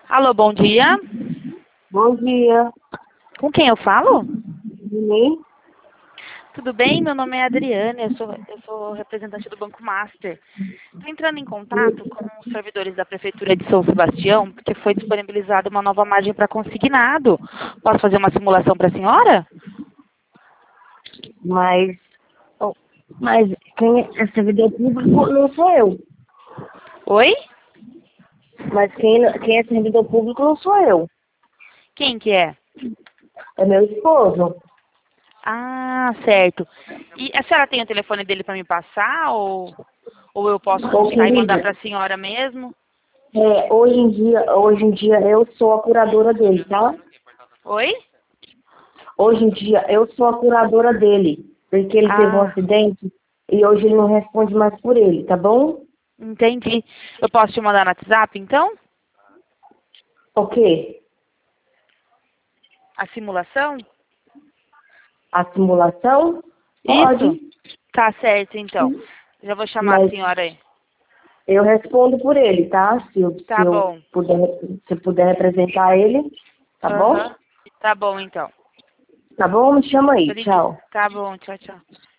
Alô, bom dia. Bom dia. Com quem eu falo? Sim. Tudo bem? Meu nome é Adriana, eu sou representante do Banco Master. Estou entrando em contato com os servidores da Prefeitura de São Sebastião, porque foi disponibilizada uma nova margem para consignado. Posso fazer uma simulação para a senhora? Mas, oh, mas quem é servidor público não sou eu. Oi? Mas quem é servidor público não sou eu. Quem que é? É meu esposo. Ah, certo. E a senhora tem o telefone dele para me passar ou eu posso Ô, digitar e mandar querida, para a senhora mesmo? hoje em dia eu sou a curadora dele, tá? Oi? Hoje em dia eu sou a curadora dele. Porque ele teve um Ah, acidente e hoje ele não responde mais por ele, tá bom? entendi. Eu posso te mandar no WhatsApp, então? Ok. A simulação? A simulação? Isso? Pode. Tá certo, então. Já vou chamar a Mas senhora aí. eu respondo por ele, tá? Se Tá eu bom. puder, se eu puder representar ele, tá bom? Aham. Tá bom, então. Tá bom? Me chama aí. Tchau. Tá bom, tchau, tchau.